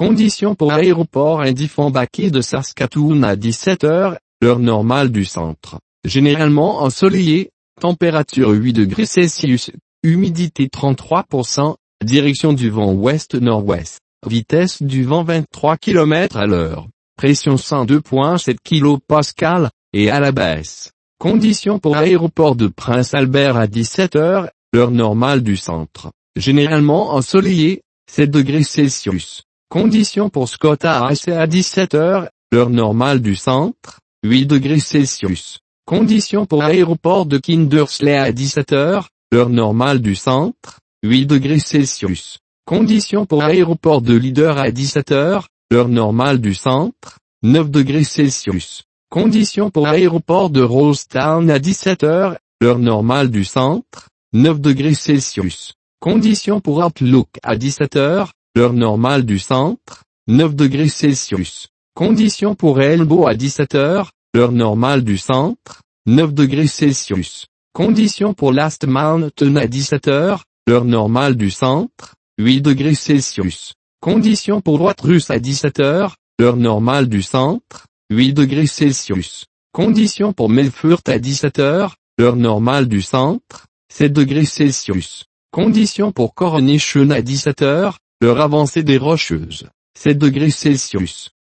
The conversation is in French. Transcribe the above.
Conditions pour aéroport Indy-Fambaki de Saskatoon à 17 heures, l'heure normale du centre. Généralement ensoleillé, température 8 degrés Celsius, humidité 33%, direction du vent ouest-nord-ouest, vitesse du vent 23 km à l'heure, pression 102,7 kPa, et à la baisse. Conditions pour aéroport de Prince Albert à 17 heures, l'heure normale du centre. Généralement ensoleillé, 7 degrés Celsius. Conditions pour Scott-AAC à 17 heures, l'heure normale du centre, 8 degrés Celsius. Conditions pour aéroport de Kindersley à 17 heures, l'heure normale du centre, 8 degrés Celsius. Conditions pour aéroport de Leader à 17 heures, l'heure normale du centre, 9 degrés Celsius. Conditions pour aéroport de Rosetown à 17 heures, l'heure normale du centre, 9 degrés Celsius. Conditions pour Outlook à 17 heures, l'heure normale du centre, 9 degrés Celsius. Conditions pour Elbow à 17 heures, l'heure normale du centre, 9 degrés Celsius. Conditions pour Last Mountain à 17 heures, l'heure normale du centre, 8 degrés Celsius. Conditions pour Watrous à 17 heures, l'heure normale du centre, 8 degrés Celsius. Conditions pour Melfort à 17 heures, l'heure normale du centre, 7 degrés Celsius. Conditions pour Coronation à 17 heures, l'heure avancée des Rocheuses, 7 degrés Celsius.